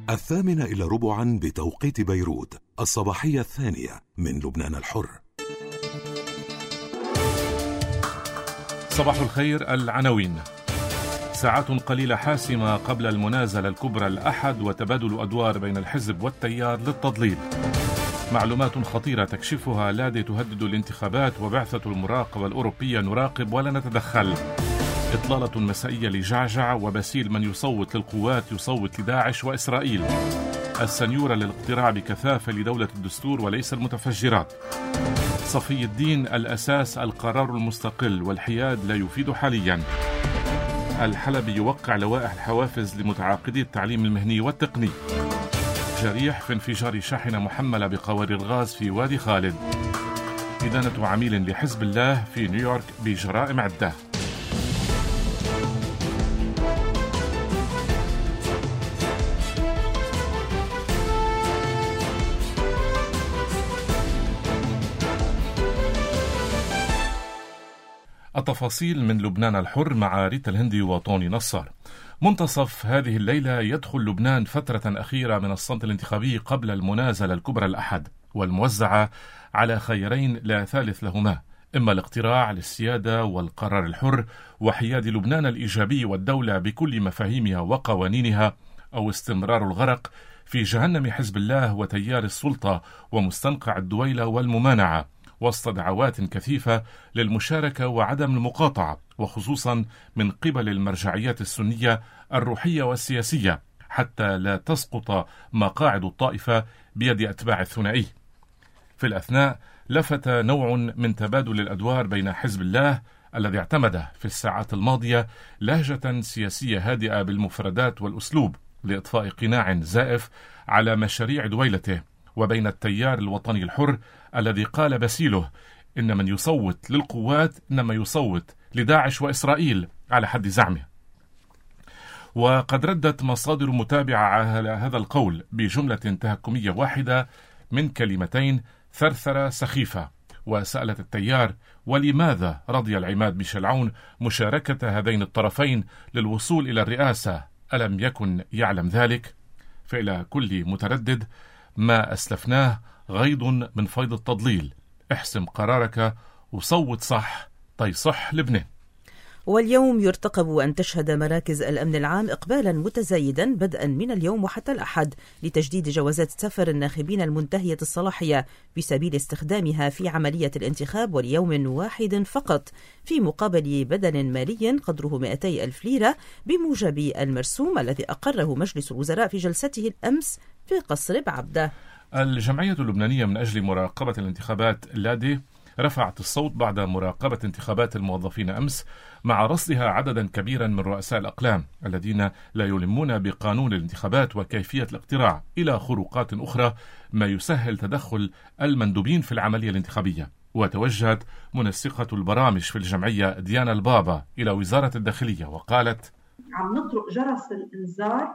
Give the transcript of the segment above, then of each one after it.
8:15 بتوقيت بيروت، الصباحية الثانية من لبنان الحر. صباح الخير. العناوين: ساعات قليلة حاسمة قبل المنازلة الكبرى الأحد وتبادل أدوار بين الحزب والتيار للتضليل. معلومات خطيرة تكشفها لادي تهدد الانتخابات، وبعثة المراقبة الأوروبية نراقب ولا نتدخل. إطلالة مسائية لجعجع، وبسيل من يصوت للقوات يصوت لداعش وإسرائيل. السنيورة للاقتراع بكثافة لدولة الدستور وليس المتفجرات. صفي الدين: الأساس القرار المستقل، والحياد لا يفيد حاليا. الحلبي يوقع لوائح الحوافز لمتعاقدي التعليم المهني والتقني. جريح في انفجار شاحنة محملة بقوارير غاز في وادي خالد. إدانة عميل لحزب الله في نيويورك بجرائم عدة. التفاصيل من لبنان الحر مع ريتا الهندي وطوني نصار. منتصف هذه الليلة يدخل لبنان فترة أخيرة من الصمت الانتخابي قبل المنازلة الكبرى الأحد، والموزعة على خيارين لا ثالث لهما: إما الاقتراع للسيادة والقرار الحر وحياد لبنان الإيجابي والدولة بكل مفاهيمها وقوانينها، أو استمرار الغرق في جهنم حزب الله وتيار السلطة ومستنقع الدويلة والممانعة، وسط دعوات كثيفة للمشاركة وعدم المقاطعة، وخصوصا من قبل المرجعيات السنية الروحية والسياسية، حتى لا تسقط مقاعد الطائفة بيد أتباع الثنائي. في الأثناء لفت نوع من تبادل الأدوار بين حزب الله الذي اعتمد في الساعات الماضية لهجة سياسية هادئة بالمفردات والأسلوب لإطفاء قناع زائف على مشاريع دويلته، وبين التيار الوطني الحر الذي قال بسيله إن من يصوت للقوات إنما يصوت لداعش وإسرائيل على حد زعمه. وقد ردت مصادر متابعة على هذا القول بجملة تهكمية واحدة من كلمتين: ثرثرة سخيفة، وسألت التيار: ولماذا رضي العماد ميشيل عون مشاركة هذين الطرفين للوصول إلى الرئاسة؟ ألم يكن يعلم ذلك؟ فإلى كل متردد: ما أسلفناه غيض من فيض التضليل، احسم قرارك وصوت صح صح لبنان. واليوم يرتقب أن تشهد مراكز الأمن العام إقبالا متزايدا بدءا من اليوم وحتى الأحد لتجديد جوازات سفر الناخبين المنتهية الصلاحية بسبيل استخدامها في عملية الانتخاب، وليوم واحد فقط، في مقابل بدل مالي قدره 200,000 ليرة بموجب المرسوم الذي أقره مجلس الوزراء في جلسته الأمس في قصر بعبدة. الجمعية اللبنانية من أجل مراقبة الانتخابات لادي رفعت الصوت بعد مراقبة انتخابات الموظفين أمس، مع رصدها عددا كبيرا من رؤساء الأقلام الذين لا يلمون بقانون الانتخابات وكيفية الاقتراع إلى خروقات أخرى ما يسهل تدخل المندوبين في العملية الانتخابية. وتوجهت منسقة البرامج في الجمعية ديانا البابا إلى وزارة الداخلية وقالت: عم نطرق جرس الإنذار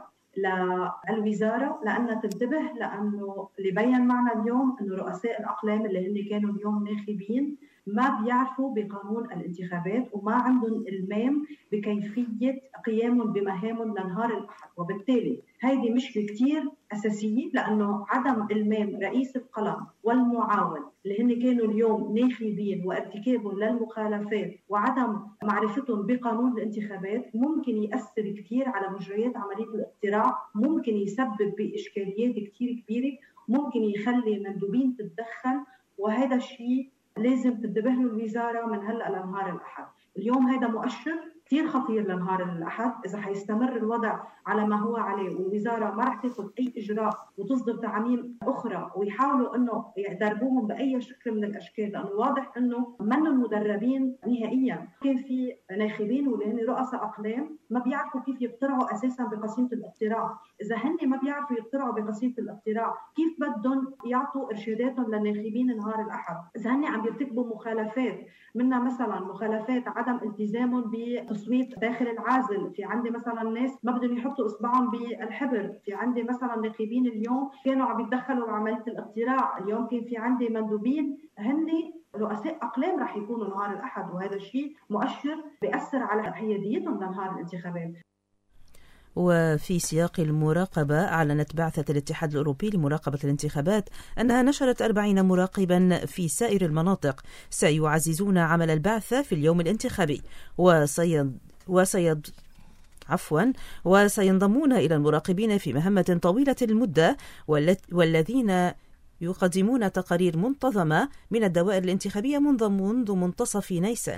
للوزارة لأنها تنتبه، لأنه اللي بين معنا اليوم أنه رؤساء الأقلام اللي هن كانوا اليوم ناخبين ما بيعرفوا بقانون الانتخابات وما عندهم المام بكيفية قيامهم بمهامهم لنهار الأحد، وبالتالي هيدي مشكلة كتير أساسية، لأنه عدم المام رئيس القلم والمعاون اللي هن كانوا اليوم ناخبين وارتكابهم للمخالفات وعدم معرفتهم بقانون الانتخابات ممكن يأثر كتير على مجريات عملية الاقتراع، ممكن يسبب بإشكاليات كتير كبيرة، ممكن يخلي مندوبين تتدخل، وهذا الشيء لازم تنتبه له الوزارة من هلأ لنهار الأحد. اليوم هذا مؤشر كتير خطير لنهار الأحد، إذا حيستمر الوضع على ما هو عليه والوزارة ما رح تاخذ أي إجراء وتصدر تعميم أخرى ويحاولوا إنه يدربوهم بأي شكل من الأشكال، لأنه واضح إنه منهم مدربين نهائيا. كان في ناخبين واللي هن رؤساء أقلام ما بيعرفوا كيف يقترعوا أساسا بقسيمة الاقتراع. إذا هن ما بيعرفوا يقترعوا بقسيمة الاقتراع، كيف بدهم يعطوا إرشاداتهم للناخبين نهار الأحد؟ إذا هن عم يرتكبوا مخالفات، منها مثلا مخالفات عدم التزامهم بتصويت داخل العازل، في عندي مثلا ناس ما بدهم يحطوا اصبعهم بالحبر، في عندي مثلا ناخبين اليوم كانوا عم يتدخلوا بعمليه الاقتراع، اليوم كان في عندي مندوبين هن رؤساء اقلام رح يكونوا نهار الاحد، وهذا الشيء مؤشر بيأثر على حياديتهم لنهار الانتخابات. وفي سياق المراقبة، أعلنت بعثة الاتحاد الأوروبي لمراقبة الانتخابات أنها نشرت 40 مراقبا في سائر المناطق سيعززون عمل البعثة في اليوم الانتخابي، وسينضمون إلى المراقبين في مهمة طويلة المدة والذين يقدمون تقارير منتظمة من الدوائر الانتخابية منذ منتصف نيسان.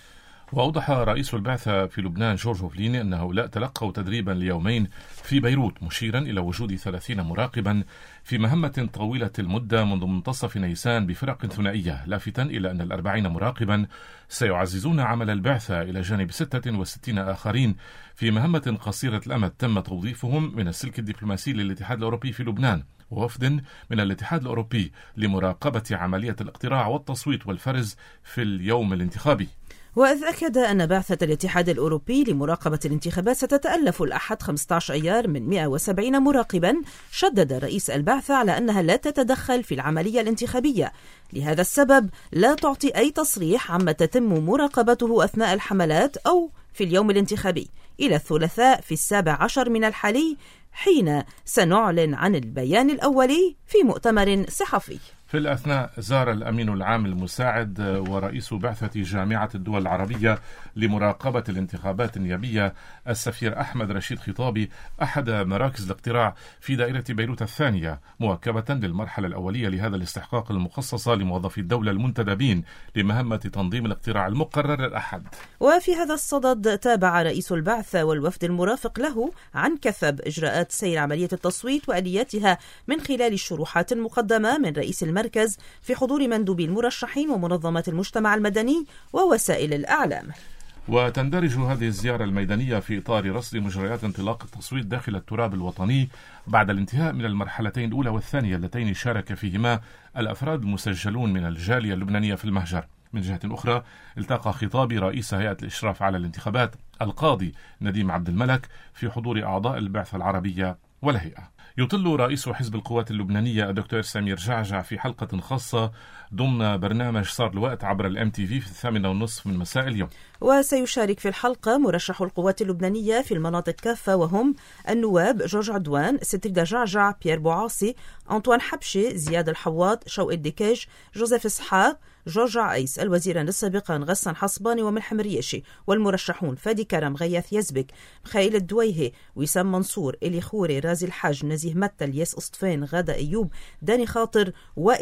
وأوضح رئيس البعثة في لبنان جورج فليني أن هؤلاء تلقوا تدريبا ليومين في بيروت، مشيرا إلى وجود 30 مراقبا في مهمة طويلة المدة منذ منتصف نيسان بفرق ثنائية، لافتا إلى أن 40 مراقبا سيعززون عمل البعثة إلى جانب 66 آخرين في مهمة قصيرة الأمد تم توظيفهم من السلك الدبلوماسي للاتحاد الأوروبي في لبنان ووفد من الاتحاد الأوروبي لمراقبة عملية الاقتراع والتصويت والفرز في اليوم الانتخابي. وإذ أكد أن بعثة الاتحاد الأوروبي لمراقبة الانتخابات ستتألف الأحد 15 أيار من 170 مراقبا، شدد رئيس البعثة على أنها لا تتدخل في العملية الانتخابية، لهذا السبب لا تعطي أي تصريح عما تتم مراقبته أثناء الحملات أو في اليوم الانتخابي إلى الثلاثاء في 17 من الحالي، حين سنعلن عن البيان الأولي في مؤتمر صحفي. في الأثناء زار الأمين العام المساعد ورئيس بعثة جامعة الدول العربية لمراقبة الانتخابات النيابية السفير أحمد رشيد خطابي أحد مراكز الاقتراع في دائرة بيروت الثانية، مواكبة للمرحلة الأولية لهذا الاستحقاق المخصصة لموظفي الدولة المنتدبين لمهمة تنظيم الاقتراع المقرر الأحد. وفي هذا الصدد تابع رئيس البعثة والوفد المرافق له عن كثب إجراءات سير عملية التصويت وآلياتها من خلال الشروحات المقدمة من رئيس المركز في حضور مندوبي المرشحين ومنظمات المجتمع المدني ووسائل الإعلام. وتندرج هذه الزيارة الميدانية في إطار رصد مجريات انطلاق التصويت داخل التراب الوطني بعد الانتهاء من المرحلتين الأولى والثانية اللتين شارك فيهما الأفراد المسجلون من الجالية اللبنانية في المهجر. من جهة أخرى، التقى خطابي رئيس هيئة الإشراف على الانتخابات القاضي نديم عبد الملك في حضور أعضاء البعثة العربية والهيئة. يطل رئيس حزب القوات اللبنانية الدكتور سمير جعجع في حلقة خاصة ضمن برنامج صار الوقت عبر الMTV في 8:30 من مساء اليوم. وسيشارك في الحلقة مرشح القوات اللبنانية في المناطق كافة، وهم النواب جورج عدوان، ستريدا جعجع، بيير بوعاصي، أنطوان حبشي، زياد الحواط، شوقي الدكاج، جوزيف إسحاق، جورج عيس، الوزيران السابقان غسان حصباني وملحم رياشي، والمرشحون فادي كرم، غياث يزبك، مخايل الدويهي، وسام منصور، إلي خوري، رازي الحاج، نزيه متى، الياس أسطفين، غادة أيوب، داني خاطر،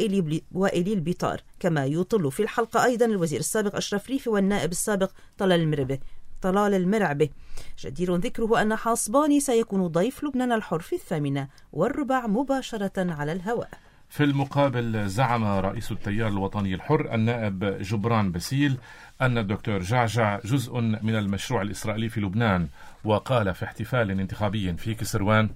وإلي البيطار. كما يطل في الحلقة أيضا الوزير السابق أشرف ريفي والنائب السابق طلال المرعبة. جدير ذكره أن حصباني سيكون ضيف لبنان الحر في 8:15 مباشرة على الهواء. في المقابل، زعم رئيس التيار الوطني الحر النائب جبران باسيل أن الدكتور جعجع جزء من المشروع الإسرائيلي في لبنان، وقال في احتفال انتخابي في كسروان: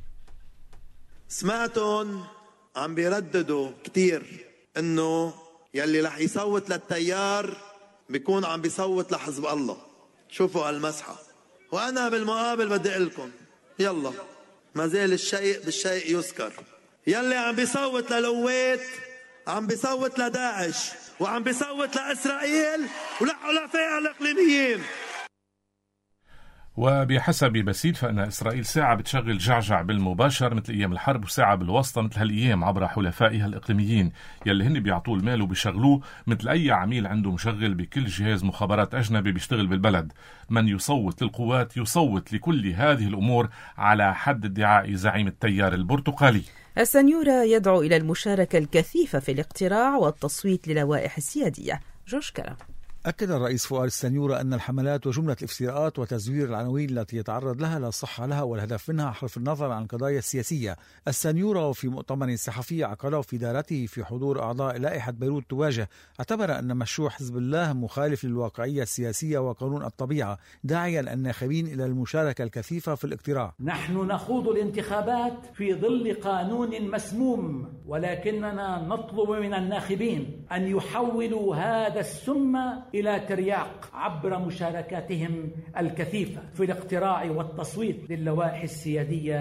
سمعتهم عم بيرددوا كتير إنه يلي رح يصوت للتيار بيكون عم بيصوت لحزب الله. شوفوا هالمسحة. وأنا بالمقابل بدي أقول لكم يلا، ما زال الشيء بالشيء يذكر. يلي عم بيصوت للقوات عم بيصوت لداعش وعم بيصوت لإسرائيل ولحلفائها الإقليميين. وبحسب باسيل فإن إسرائيل ساعة بتشغل جعجع بالمباشر مثل أيام الحرب، وساعة بالواسطة مثل هالأيام عبر حلفائها الإقليميين يلي هن بيعطوه المال وبيشغلوه مثل أي عميل عنده مشغل بكل جهاز مخابرات أجنبي بيشتغل بالبلد. من يصوت للقوات يصوت لكل هذه الأمور على حد ادعاء زعيم التيار البرتقالي. السنيورة يدعو إلى المشاركة الكثيفة في الاقتراع والتصويت للوائح السيادية. جورج كرم. أكد الرئيس فؤاد السنيورة أن الحملات وجملة الافتراءات وتزوير العناوين التي يتعرض لها لا صحة لها، والهدف منها حرف النظر عن القضايا السياسية. السنيورة وفي مؤتمر صحفي عقده في دارته في حضور أعضاء لائحة بيروت تواجه، اعتبر أن مشروع حزب الله مخالف للواقعية السياسية وقانون الطبيعة، داعيا الناخبين إلى المشاركة الكثيفة في الاقتراع. نحن نخوض الانتخابات في ظل قانون مسموم، ولكننا نطلب من الناخبين أن يحولوا هذا السم إلى ترياق عبر مشاركاتهم الكثيفة في الاقتراع والتصويت للوائح السيادية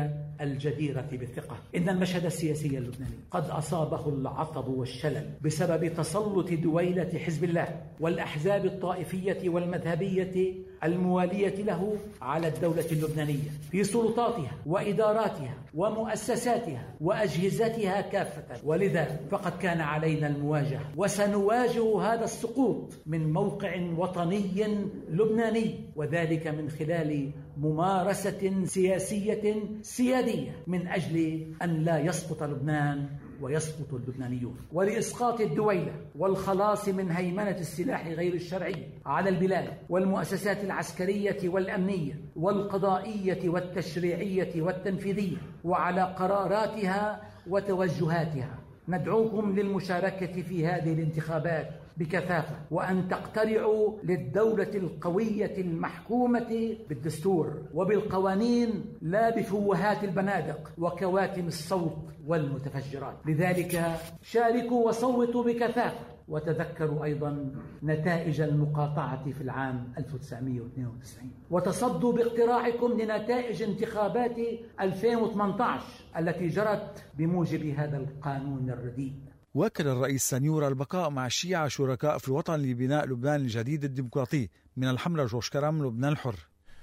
الجديرة بالثقة. إن المشهد السياسي اللبناني قد أصابه العطب والشلل بسبب تسلط دويلة حزب الله والأحزاب الطائفية والمذهبية الموالية له على الدولة اللبنانية في سلطاتها وإداراتها ومؤسساتها وأجهزتها كافة. ولذا فقد كان علينا المواجهة، وسنواجه هذا السقوط من موقع وطني لبناني، وذلك من خلال ممارسة سياسية سيادية من أجل أن لا يسقط لبنان ويسقط اللبنانيون، ولإسقاط الدويلة والخلاص من هيمنة السلاح غير الشرعي على البلاد والمؤسسات العسكرية والأمنية والقضائية والتشريعية والتنفيذية وعلى قراراتها وتوجهاتها. ندعوكم للمشاركة في هذه الانتخابات بكثافة، وأن تقترعوا للدولة القوية المحكومة بالدستور وبالقوانين لا بفوهات البنادق وكواتم الصوت والمتفجرات. لذلك شاركوا وصوتوا بكثافة، وتذكروا أيضا نتائج المقاطعة في العام 1992، وتصدوا باقتراعكم لنتائج انتخابات 2018 التي جرت بموجب هذا القانون الرديء. وكل الرئيس سانيورا البقاء مع الشيعة شركاء في الوطن لبناء لبنان الجديد الديمقراطي. من الحملة جورج كرم، لبنان الحر.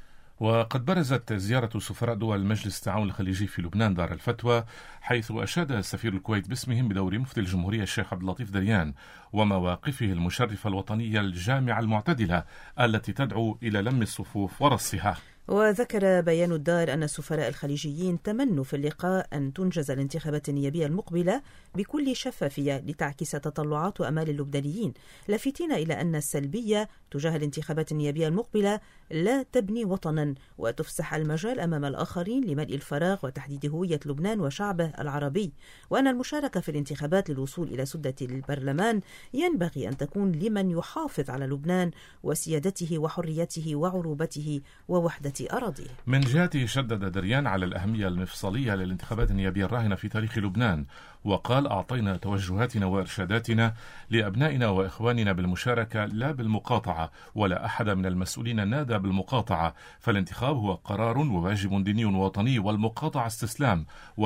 وقد برزت زيارة سفراء دول مجلس التعاون الخليجي في لبنان دار الفتوى، حيث أشاد سفير الكويت باسمهم بدور مفتي الجمهورية الشيخ عبد اللطيف دريان ومواقفه المشرفة الوطنية الجامعة المعتدلة التي تدعو إلى لم الصفوف ورصها. وذكر بيان الدار أن السفراء الخليجيين تمنوا في اللقاء أن تنجز الانتخابات النيابية المقبلة بكل شفافية لتعكس تطلعات وأمال اللبنانيين، لافتين إلى أن السلبية تجاه الانتخابات النيابية المقبلة لا تبني وطنا وتفسح المجال أمام الآخرين لملء الفراغ وتحديد هوية لبنان وشعبه العربي، وأن المشاركة في الانتخابات للوصول إلى سدة البرلمان ينبغي أن تكون لمن يحافظ على لبنان وسيادته وحريته وعروبته ووحدة أراضيه. من جهته شدد دريان على الأهمية المفصلية للانتخابات النيابية الراهنة في تاريخ لبنان، وقال: أعطينا توجهاتنا وإرشاداتنا لأبنائنا وإخواننا بالمشاركة لا بالمقاطعة، ولا أحد من المسؤولين نادى بالمقاطعة، فالانتخاب هو قرار وواجب ديني ووطني، والمقاطعة استسلام،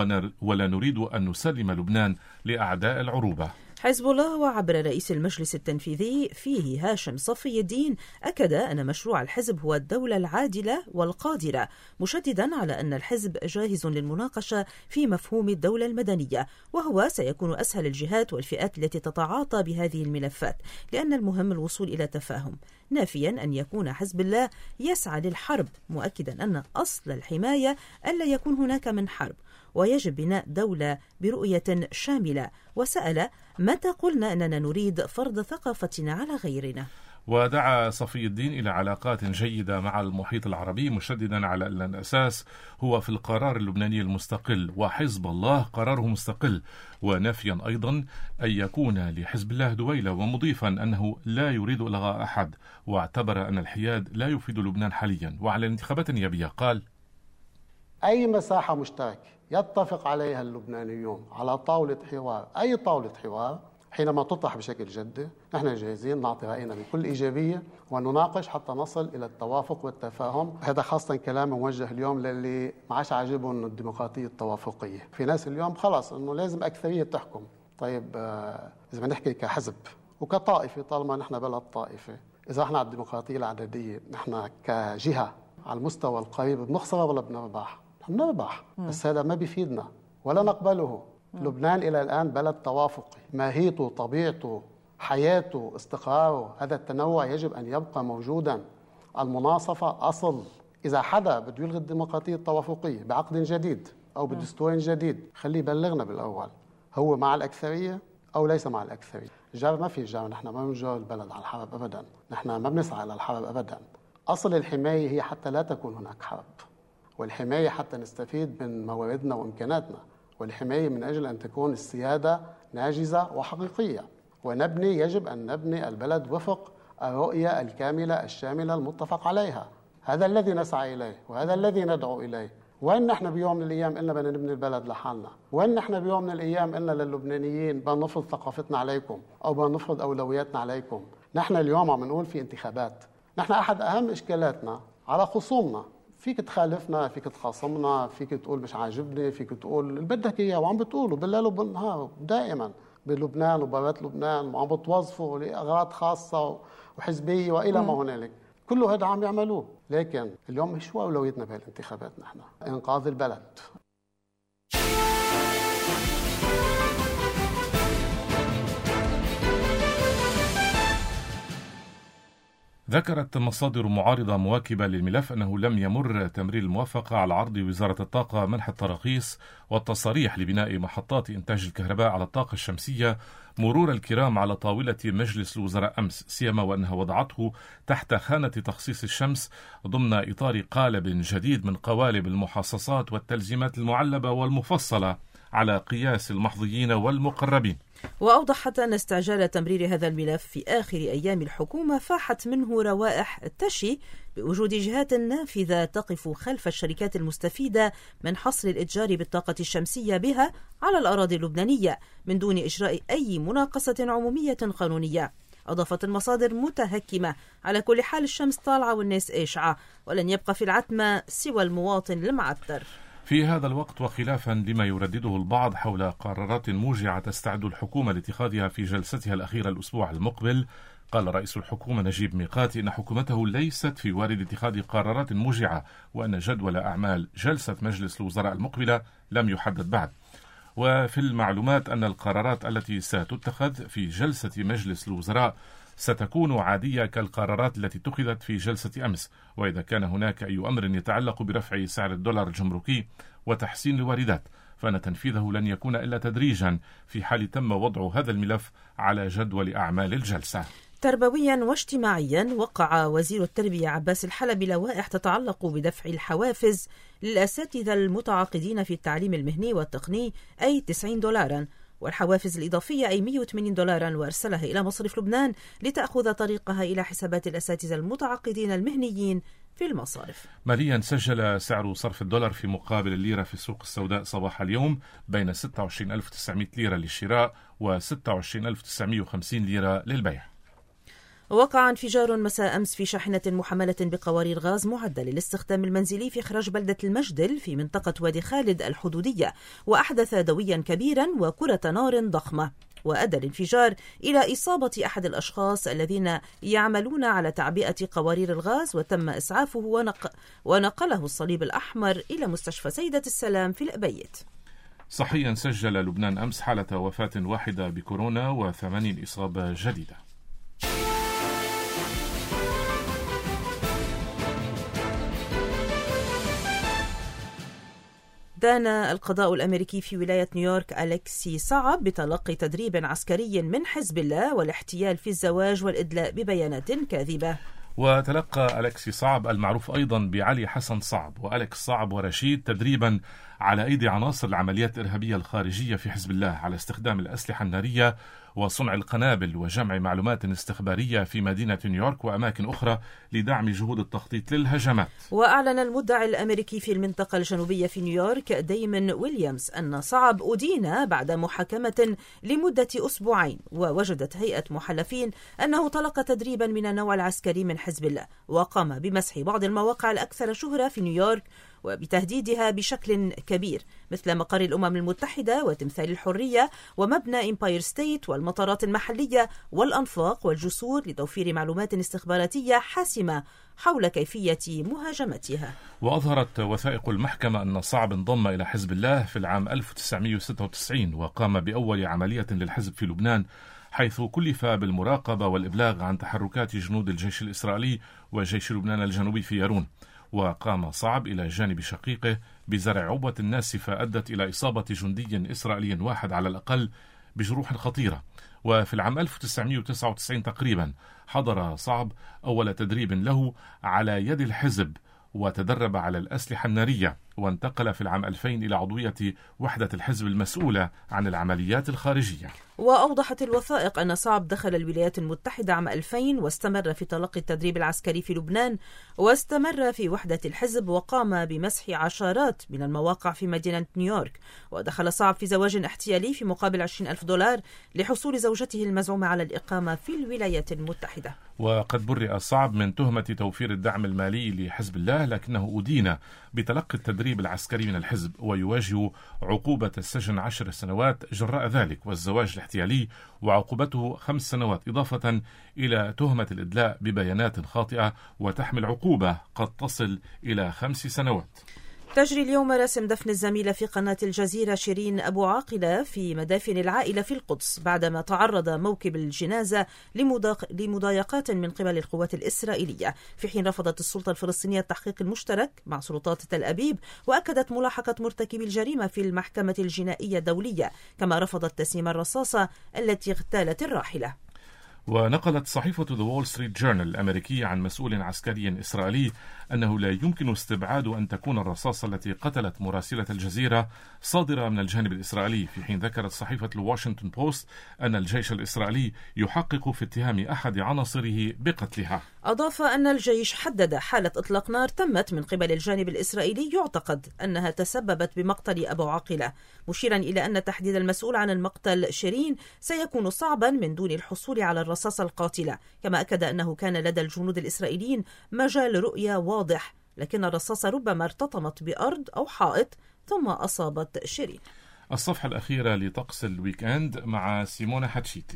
ولا نريد أن نسلم لبنان لأعداء العروبة. حزب الله وعبر رئيس المجلس التنفيذي فيه هاشم صفي الدين أكد أن مشروع الحزب هو الدولة العادلة والقادرة، مشددا على أن الحزب جاهز للمناقشة في مفهوم الدولة المدنية، وهو سيكون أسهل الجهات والفئات التي تتعاطى بهذه الملفات، لأن المهم الوصول إلى تفاهم، نافيا أن يكون حزب الله يسعى للحرب، مؤكدا أن أصل الحماية ألا يكون هناك من حرب، ويجب بناء دولة برؤية شاملة. وسأل: متى قلنا أننا نريد فرض ثقافتنا على غيرنا؟ ودعا صفي الدين إلى علاقات جيدة مع المحيط العربي، مشددا على أن الأساس هو في القرار اللبناني المستقل، وحزب الله قراره مستقل، ونافيا أيضا أن يكون لحزب الله دويلة، ومضيفا أنه لا يريد إلغاء أحد، واعتبر أن الحياد لا يفيد لبنان حاليا. وعلى الانتخابات النيابية قال: أي مساحة مشتركة يتفق عليها اللبنانيون على طاولة حوار، أي طاولة حوار حينما تطرح بشكل جدي، نحن جاهزين نعطي رأينا بكل إيجابية ونناقش حتى نصل إلى التوافق والتفاهم. هذا خاصة كلام موجه اليوم للي ما عادش عاجبهم الديمقراطية التوافقية. في ناس اليوم خلاص إنه لازم أكثرية تحكم. طيب إذا بنحكي كحزب وكطائفة، طالما نحن بلد طائفة، إذا احنا على الديمقراطية العددية نحن كجهة على المستوى القريب بنخسر ولا بنربح؟ بنربح، بس هذا ما بيفيدنا ولا نقبله. لبنان إلى الآن بلد توافقي، ماهيته، طبيعته، حياته، استقراره، هذا التنوع يجب أن يبقى موجودا. المناصفة أصل. إذا حدا بده يلغي الديمقراطية التوافقية بعقد جديد أو بدستور جديد، خليه يبلغنا بالأول هو مع الأكثرية أو ليس مع الأكثرية. جار ما في جار، نحن ما بنجار البلد على الحرب أبدا، نحن ما بنسعى إلى الحرب أبدا. أصل الحماية هي حتى لا تكون هناك حرب، والحماية حتى نستفيد من مواردنا وإمكاناتنا، والحماية من أجل أن تكون السيادة ناجزة وحقيقية، ونبني، يجب أن نبني البلد وفق الرؤية الكاملة الشاملة المتفق عليها. هذا الذي نسعى إليه وهذا الذي ندعو إليه. وين نحن بيوم من الأيام قلنا بدنا نبني البلد لحالنا؟ وين نحن بيوم من الأيام قلنا للبنانيين بدنا نفرض ثقافتنا عليكم أو بدنا نفرض أولوياتنا عليكم؟ نحن اليوم عم نقول في انتخابات. نحن أحد أهم إشكالاتنا على خصومنا فيك تخالفنا، فيك تخاصمنا، فيك تقول مش عاجبني، فيك تقول اللي بدك اياه، وعم بتقولوا بالليل وبالنهار دائما بلبنان وبابات لبنان، وعم بتوظفوا لاغراض خاصه وحزبيه والى ما هنالك. كل هذا عم يعملوه، لكن اليوم مش هو اولويتنا بهالانتخابات. نحن انقاذ البلد. ذكرت مصادر معارضة مواكبة للملف أنه لم يمر تمرير الموافقة على عرض وزارة الطاقة منح التراخيص والتصاريح لبناء محطات إنتاج الكهرباء على الطاقة الشمسية مرور الكرام على طاولة مجلس الوزراء أمس، سيما وأنها وضعته تحت خانة تخصيص الشمس ضمن إطار قالب جديد من قوالب المحاصصات والتلزيمات المعلبة والمفصلة على قياس المحظيين والمقربين. وأوضحت أن استعجال تمرير هذا الملف في آخر أيام الحكومة فاحت منه روائح تشي بوجود جهات نافذة تقف خلف الشركات المستفيدة من حصر الإتجار بالطاقة الشمسية بها على الأراضي اللبنانية من دون إجراء أي مناقصة عمومية قانونية. أضافت المصادر متهكمة: على كل حال الشمس طالعة والناس إشعة، ولن يبقى في العتمة سوى المواطن المعتر. في هذا الوقت، وخلافا لما يردده البعض حول قرارات موجعة تستعد الحكومة لاتخاذها في جلستها الأخيرة الأسبوع المقبل، قال رئيس الحكومة نجيب ميقاتي إن حكومته ليست في وارد اتخاذ قرارات موجعة، وأن جدول أعمال جلسة مجلس الوزراء المقبلة لم يحدد بعد. وفي المعلومات أن القرارات التي ستتخذ في جلسة مجلس الوزراء ستكون عادية كالقرارات التي اتخذت في جلسة أمس، وإذا كان هناك أي أمر يتعلق برفع سعر الدولار الجمركي وتحسين الواردات فإن تنفيذه لن يكون إلا تدريجا في حال تم وضع هذا الملف على جدول أعمال الجلسة. تربويا واجتماعيا، وقع وزير التربية عباس الحلبي لوائح تتعلق بدفع الحوافز للأساتذة المتعاقدين في التعليم المهني والتقني، أي $90، والحوافز الإضافية أي $180، وأرسلها إلى مصرف لبنان لتأخذ طريقها إلى حسابات الأساتذة المتعاقدين المهنيين في المصارف. ماليا، سجل سعر صرف الدولار في مقابل الليرة في السوق السوداء صباح اليوم بين 26,900 ليرة للشراء و 26,950 ليرة للبيع. وقع انفجار مساء أمس في شاحنة محملة بقوارير غاز معدة للاستخدام المنزلي في إخراج بلدة المجدل في منطقة وادي خالد الحدودية، وأحدث دويا كبيرا وكرة نار ضخمة، وأدى الانفجار إلى إصابة أحد الأشخاص الذين يعملون على تعبئة قوارير الغاز، وتم إسعافه ونقله الصليب الأحمر إلى مستشفى سيدة السلام في الأبيت. صحيا، سجل لبنان أمس حالة وفاة واحدة بكورونا و8 إصابة جديدة. دان القضاء الأمريكي في ولاية نيويورك أليكسي صعب بتلقي تدريب عسكري من حزب الله والاحتيال في الزواج والإدلاء ببيانات كاذبة. وتلقى أليكسي صعب المعروف أيضا بعلي حسن صعب وأليكس صعب ورشيد تدريبا على أيدي عناصر العمليات الإرهابية الخارجية في حزب الله على استخدام الأسلحة النارية وصنع القنابل وجمع معلومات استخبارية في مدينة نيويورك وأماكن أخرى لدعم جهود التخطيط للهجمات. وأعلن المدعي الأمريكي في المنطقة الجنوبية في نيويورك ديمون ويليامز أن صعب أدين بعد محاكمة لمدة أسبوعين، ووجدت هيئة محلفين أنه تلقى تدريبا من النوع العسكري من حزب الله، وقام بمسح بعض المواقع الأكثر شهرة في نيويورك وبتهديدها بشكل كبير مثل مقر الأمم المتحدة وتمثال الحرية ومبنى إمباير ستيت والمطارات المحلية والأنفاق والجسور لتوفير معلومات استخباراتية حاسمة حول كيفية مهاجمتها. وأظهرت وثائق المحكمة أن صعب انضم إلى حزب الله في العام 1996 وقام بأول عملية للحزب في لبنان، حيث كلف بالمراقبة والإبلاغ عن تحركات جنود الجيش الإسرائيلي وجيش لبنان الجنوبي في يارون. وقام صعب إلى جانب شقيقه بزرع عبوة ناسفة أدت إلى إصابة جندي إسرائيلي واحد على الأقل بجروح خطيرة. وفي العام 1999 تقريبا حضر صعب أول تدريب له على يد الحزب وتدرب على الأسلحة النارية، وانتقل في العام 2000 إلى عضوية وحدة الحزب المسؤولة عن العمليات الخارجية. وأوضحت الوثائق أن صعب دخل الولايات المتحدة عام 2000 واستمر في تلقي التدريب العسكري في لبنان، واستمر في وحدة الحزب وقام بمسح عشرات من المواقع في مدينة نيويورك. ودخل صعب في زواج احتيالي في مقابل 20,000 دولار لحصول زوجته المزعومة على الإقامة في الولايات المتحدة. وقد برئ صعب من تهمة توفير الدعم المالي لحزب الله، لكنه أدين بتلقي التدريب العسكري من الحزب ويواجه عقوبة السجن 10 سنوات جراء ذلك، والزواج الاحتيالي وعقوبته 5 سنوات، إضافة إلى تهمة الإدلاء ببيانات خاطئة وتحمل عقوبة قد تصل إلى 5 سنوات. تجري اليوم مراسم دفن الزميلة في قناة الجزيرة شيرين أبو عاقلة في مدافن العائلة في القدس، بعدما تعرض موكب الجنازة لمضايقات من قبل القوات الإسرائيلية، في حين رفضت السلطة الفلسطينية التحقيق المشترك مع سلطات تل أبيب، وأكدت ملاحقة مرتكبي الجريمة في المحكمة الجنائية الدولية، كما رفضت تسليم الرصاصة التي اغتالت الراحلة. ونقلت صحيفة The Wall Street Journal الأمريكية عن مسؤول عسكري إسرائيلي أنه لا يمكن استبعاد أن تكون الرصاصة التي قتلت مراسلة الجزيرة صادرة من الجانب الإسرائيلي، في حين ذكرت صحيفة الواشنطن بوست أن الجيش الإسرائيلي يحقق في اتهام أحد عناصره بقتلها. أضاف أن الجيش حدد حالة إطلاق نار تمت من قبل الجانب الإسرائيلي يعتقد أنها تسببت بمقتل أبو عاقلة، مشيرا إلى أن تحديد المسؤول عن المقتل شيرين سيكون صعبا من دون الحصول على الرصاصة القاتلة، كما أكد أنه كان لدى الجنود الإسرائيليين مجال رؤية واضح، لكن الرصاصة ربما ارتطمت بأرض أو حائط ثم أصابت شيرين. الصفحة الأخيرة لطقس الويكند مع سيمونا حتشيتي.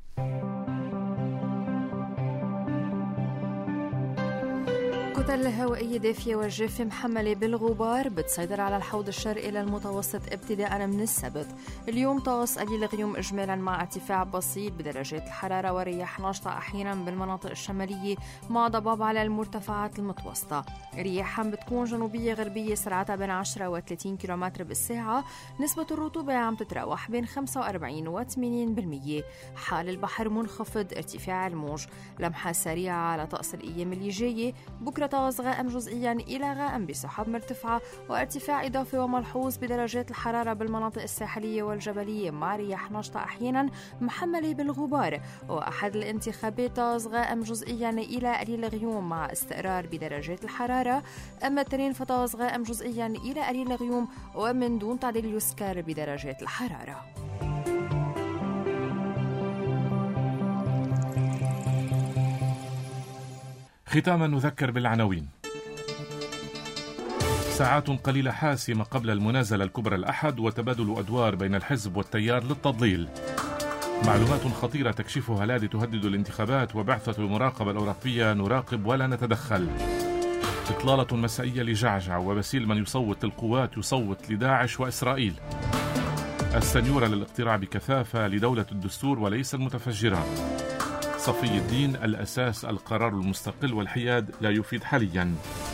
كتل هوائية دافية وجافة محملة بالغبار بتسيطر على الحوض الشرقي للمتوسط ابتداء من السبت. اليوم طقس قليل غيوم إجمالا مع ارتفاع بسيط بدرجات الحرارة ورياح ناشطة أحيانا بالمناطق الشمالية مع ضباب على المرتفعات المتوسطة. رياح بتكون جنوبية غربية سرعتها بين 10 و 30 كيلومتر بالساعة. نسبة الرطوبة عم تتراوح بين 45 و 80%. حال البحر منخفض، ارتفاع الموج. لمحة سريعة على طقس الأيام اللي جاية. بكرة طقس غائم جزئيا إلى غائم بسحب مرتفعة وارتفاع إضافي وملحوظ بدرجات الحرارة بالمناطق الساحلية والجبلية مع رياح ناشطة أحيانا محملة بالغبار. وأحد الانتخابات طقس غائم جزئيا إلى قليل غيوم مع استقرار بدرجات الحرارة. أما التنين فطقس غائم جزئيا إلى قليل غيوم ومن دون تعديل يسكر بدرجات الحرارة. ختاما نذكر بالعناوين. ساعات قليلة حاسمة قبل المنازلة الكبرى الأحد وتبادل أدوار بين الحزب والتيار للتضليل. معلومات خطيرة تكشفها لاذي تهدد الانتخابات، وبعثة المراقبة الأوروبية نراقب ولا نتدخل. إطلالة مسائية لجعجع، وبسيل من يصوت للقوات يصوت لداعش وإسرائيل. السنيورة للاقتراع بكثافة لدولة الدستور وليس المتفجرات. صفي الدين الأساس القرار المستقل والحياد لا يفيد حاليا.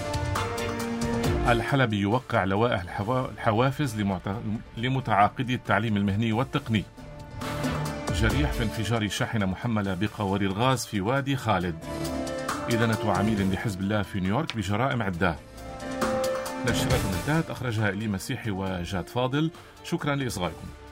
الحلبي يوقع لوائح الحوافز لمتعاقدي التعليم المهني والتقني. جريح في انفجار شاحنة محملة بقوارير غاز في وادي خالد. إدانة عميل لحزب الله في نيويورك بجرائم عدة. نشرة انتهت، أخرجها إلي مسيحي وجاد فاضل. شكرا لإصغائكم.